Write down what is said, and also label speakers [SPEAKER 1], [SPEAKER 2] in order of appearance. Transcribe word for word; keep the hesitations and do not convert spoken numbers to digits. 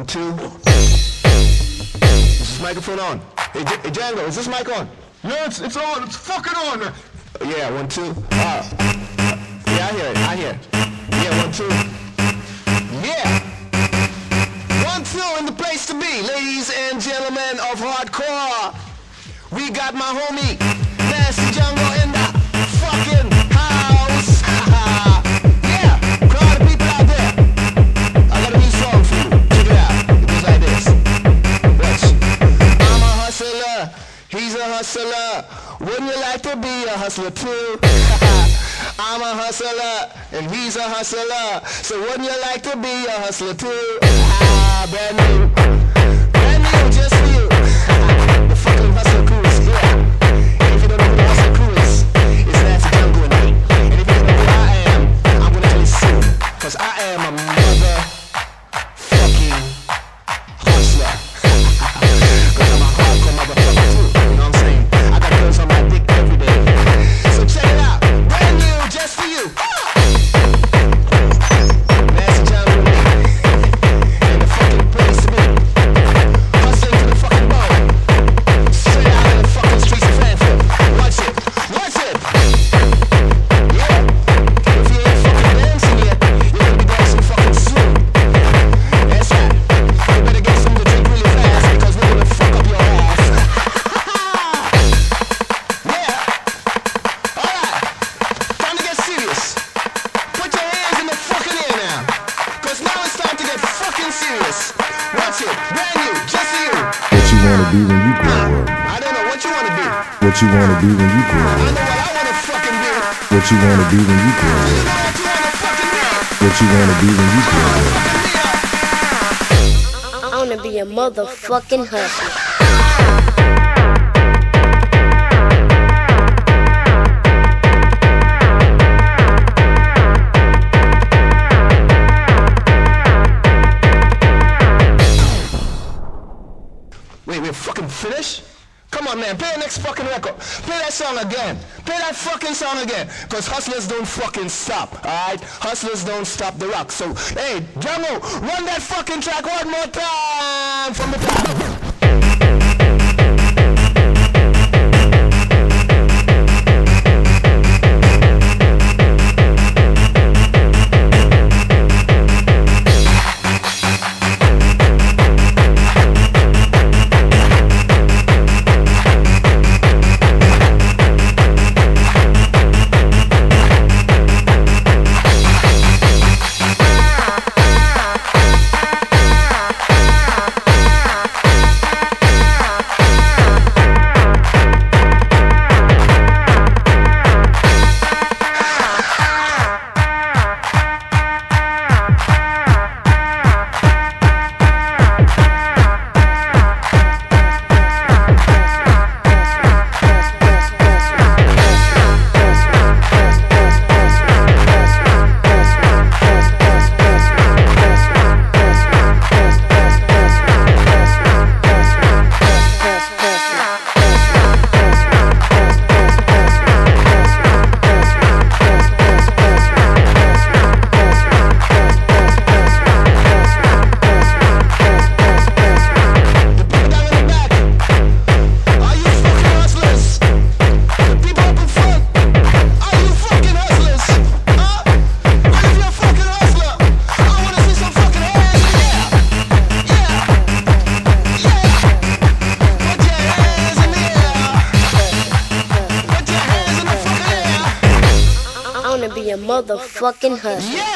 [SPEAKER 1] One, two. Is this microphone on? Hey, J- hey Django, is this mic on?
[SPEAKER 2] Yeah, it's, it's on. It's fucking on.
[SPEAKER 1] Yeah, one, two. Uh, yeah, I hear it. I hear it. Yeah, one, two. Yeah. One, two in the place to be, ladies and gentlemen of hardcore. We got my homie, Nasty Django in the fucking house. Yeah, crowd of people out there. I got a new song for you. Check it out. It goes like this. Watch. I'm a hustler. He's a hustler. Wouldn't you like to be a hustler too? I'm a hustler, and he's a hustler. So wouldn't you like to be a hustler too? Ah, brand new. Brand new, just for you. The fucking hustler crew is here. And if you don't know who the hustler crew is, it's Nasty Django and me. And if you don't know who I am, I'm gonna tell you soon. Cause I am a mother fucking hustler. Cause I'm a hardcore motherfucker too. You know what I'm saying? I got girls on my dick every day. So check it out. Brand new, just for you. Nasty Django and me. And the fucking place to be. Hustling to the fucking bone. Straight out in the fucking streets of Frankfurt. Watch it. Watch it. Yeah. If you ain't fucking dancing yet, you're gonna be dancing fucking soon. That's right. You better get something to drink really fast because we're gonna fuck up your ass. Yeah. Alright. Time to get serious. Put your hands in the fucking air now. Cause now it's time to get fucking serious. Watch it. Brand new. Just for you.
[SPEAKER 3] What you wanna be when you grow up?
[SPEAKER 1] I don't know what you wanna be.
[SPEAKER 3] What you wanna be when you grow
[SPEAKER 1] I
[SPEAKER 3] up?
[SPEAKER 1] know what I wanna fucking be.
[SPEAKER 3] What you wanna be when you grow
[SPEAKER 1] You
[SPEAKER 3] up?
[SPEAKER 1] know what you wanna fucking be.
[SPEAKER 3] What you wanna be when you grow up?
[SPEAKER 1] Fucking be up.
[SPEAKER 4] I wanna be a motherfucking hustler.
[SPEAKER 1] Wait, we're fucking finished? Come on, man, play the next fucking record. Play that song again. Play that fucking song again. Cause hustlers don't fucking stop, alright? Hustlers don't stop the rock. So, hey, Django, run that fucking track one more time from the top.
[SPEAKER 4] I wanna be a motherfucking hustler.
[SPEAKER 1] Yeah!